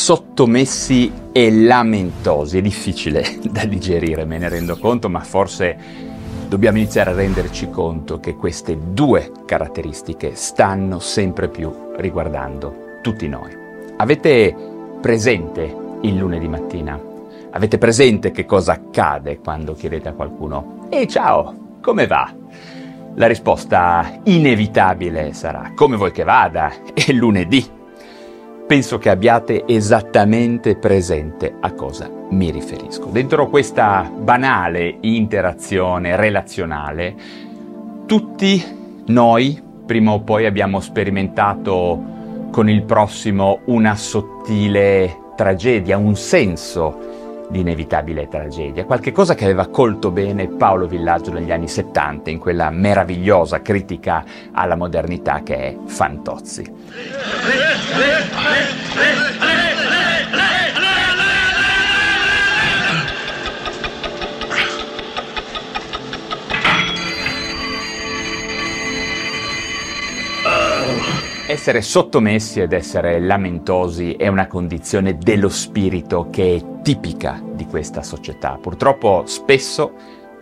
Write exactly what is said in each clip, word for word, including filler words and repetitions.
sottomessi e lamentosi. È difficile da digerire, me ne rendo conto, ma forse dobbiamo iniziare a renderci conto che queste due caratteristiche stanno sempre più riguardando tutti noi. Avete presente il lunedì mattina? Avete presente che cosa accade quando chiedete a qualcuno «Ehi, ciao, come va?» La risposta inevitabile sarà «Come vuoi che vada? È lunedì!» Penso che abbiate esattamente presente a cosa mi riferisco. Dentro questa banale interazione relazionale, tutti noi prima o poi abbiamo sperimentato con il prossimo una sottile tragedia, un senso di inevitabile tragedia, qualche cosa che aveva colto bene Paolo Villaggio negli anni settanta in quella meravigliosa critica alla modernità che è Fantozzi. Essere sottomessi ed essere lamentosi è una condizione dello spirito che è tipica di questa società. Purtroppo spesso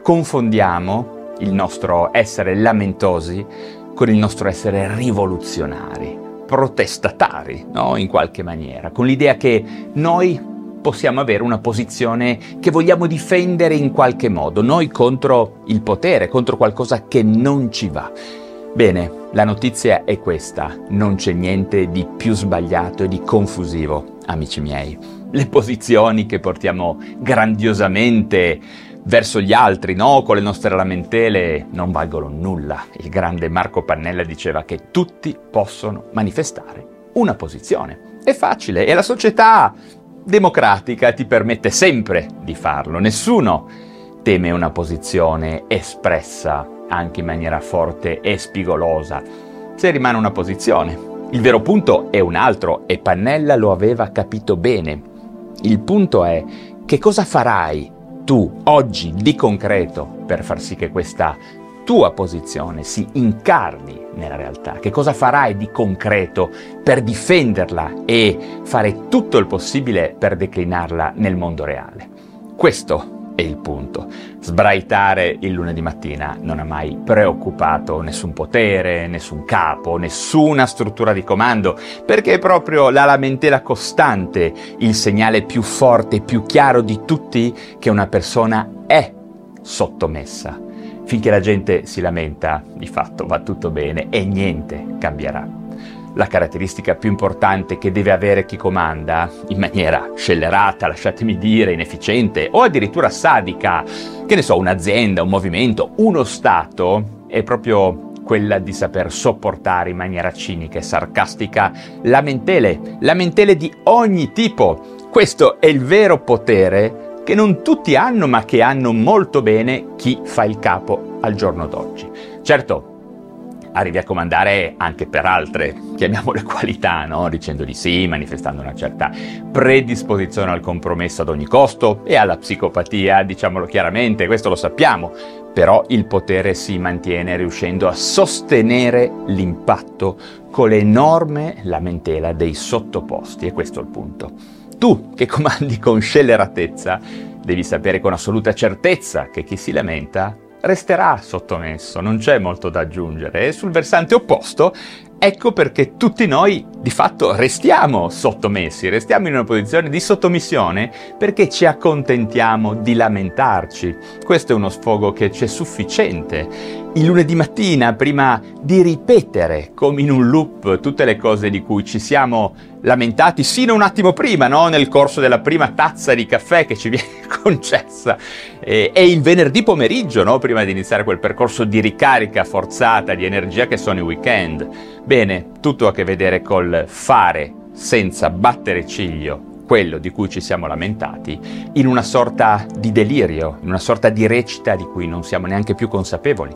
confondiamo il nostro essere lamentosi con il nostro essere rivoluzionari, protestatari, no? In qualche maniera, con l'idea che noi possiamo avere una posizione che vogliamo difendere in qualche modo, noi contro il potere, contro qualcosa che non ci va. Bene, la notizia è questa, non c'è niente di più sbagliato e di confusivo, amici miei. Le posizioni che portiamo grandiosamente verso gli altri, no? Con le nostre lamentele non valgono nulla. Il grande Marco Pannella diceva che tutti possono manifestare una posizione. È facile e la società democratica ti permette sempre di farlo. Nessuno teme una posizione espressa anche in maniera forte e spigolosa, se rimane una posizione. Il vero punto è un altro e Pannella lo aveva capito bene. Il punto è che cosa farai tu oggi di concreto per far sì che questa tua posizione si incarni nella realtà? Che cosa farai di concreto per difenderla e fare tutto il possibile per declinarla nel mondo reale? Questo è il punto. Sbraitare il lunedì mattina non ha mai preoccupato nessun potere, nessun capo, nessuna struttura di comando, perché è proprio la lamentela costante il segnale più forte e più chiaro di tutti che una persona è sottomessa. Finché la gente si lamenta, di fatto va tutto bene e niente cambierà. La caratteristica più importante che deve avere chi comanda, in maniera scellerata, lasciatemi dire, inefficiente o addirittura sadica, che ne so, un'azienda, un movimento, uno Stato, è proprio quella di saper sopportare in maniera cinica e sarcastica lamentele, lamentele di ogni tipo. Questo è il vero potere che non tutti hanno, ma che hanno molto bene chi fa il capo al giorno d'oggi. Certo, arrivi a comandare anche per altre, chiamiamole qualità, no? Dicendo di sì, manifestando una certa predisposizione al compromesso ad ogni costo e alla psicopatia, diciamolo chiaramente, questo lo sappiamo, però il potere si mantiene riuscendo a sostenere l'impatto con l'enorme lamentela dei sottoposti, e questo è il punto. Tu, che comandi con scelleratezza, devi sapere con assoluta certezza che chi si lamenta resterà sottomesso, non c'è molto da aggiungere. E sul versante opposto, ecco perché tutti noi di fatto restiamo sottomessi, restiamo in una posizione di sottomissione perché ci accontentiamo di lamentarci. Questo è uno sfogo che c'è sufficiente. Il lunedì mattina, prima di ripetere come in un loop tutte le cose di cui ci siamo lamentati sino un attimo prima, no? Nel corso della prima tazza di caffè che ci viene concessa, e, e il venerdì pomeriggio, no? Prima di iniziare quel percorso di ricarica forzata di energia che sono i weekend. Bene, tutto ha a che vedere col fare senza battere ciglio quello di cui ci siamo lamentati, in una sorta di delirio, in una sorta di recita di cui non siamo neanche più consapevoli.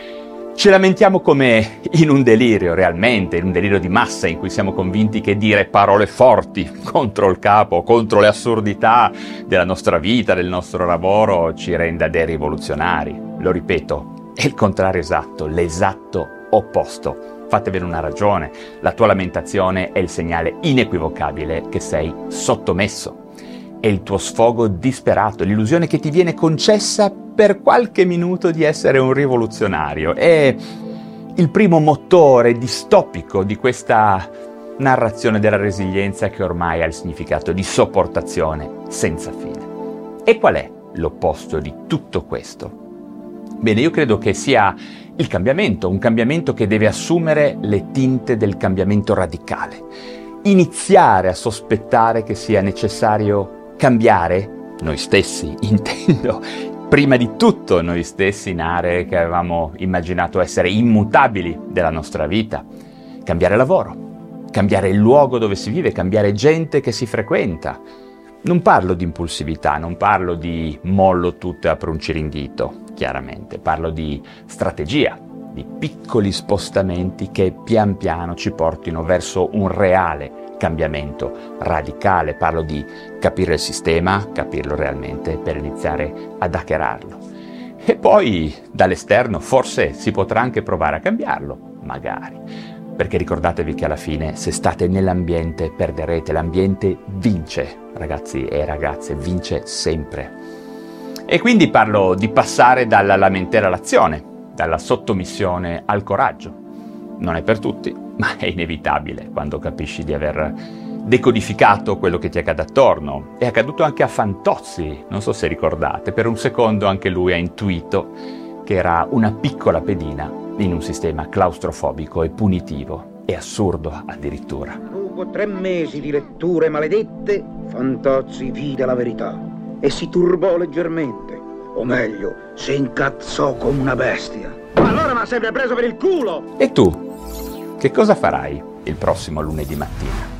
Ci lamentiamo come in un delirio, realmente, in un delirio di massa in cui siamo convinti che dire parole forti contro il capo, contro le assurdità della nostra vita, del nostro lavoro, ci renda dei rivoluzionari. Lo ripeto, è il contrario esatto, l'esatto opposto. fatevene una ragione. La tua lamentazione è il segnale inequivocabile che sei sottomesso. È il tuo sfogo disperato, l'illusione che ti viene concessa per qualche minuto di essere un rivoluzionario. È il primo motore distopico di questa narrazione della resilienza che ormai ha il significato di sopportazione senza fine. E qual è l'opposto di tutto questo? Bene, io credo che sia il cambiamento, un cambiamento che deve assumere le tinte del cambiamento radicale. Iniziare a sospettare che sia necessario cambiare noi stessi, intendo, prima di tutto noi stessi in aree che avevamo immaginato essere immutabili della nostra vita. Cambiare lavoro, cambiare il luogo dove si vive, cambiare gente che si frequenta. Non parlo di impulsività, non parlo di mollo tutto e apro un ciringhito, chiaramente. Parlo di strategia, di piccoli spostamenti che pian piano ci portino verso un reale cambiamento radicale. Parlo di capire il sistema, capirlo realmente per iniziare ad hackerarlo. E poi dall'esterno forse si potrà anche provare a cambiarlo, magari. Perché ricordatevi che alla fine, se state nell'ambiente, perderete. L'ambiente vince, ragazzi e ragazze, vince sempre. E quindi parlo di passare dalla lamentela all'azione, dalla sottomissione al coraggio. Non è per tutti, ma è inevitabile quando capisci di aver decodificato quello che ti accade attorno. È accaduto anche a Fantozzi, non so se ricordate. Per un secondo anche lui ha intuito che era una piccola pedina in un sistema claustrofobico e punitivo e assurdo addirittura. Dopo tre mesi di letture maledette, Fantozzi vide la verità e si turbò leggermente, o meglio, si incazzò come una bestia. Ma allora mi ha sempre preso per il culo! E tu, che cosa farai il prossimo lunedì mattina?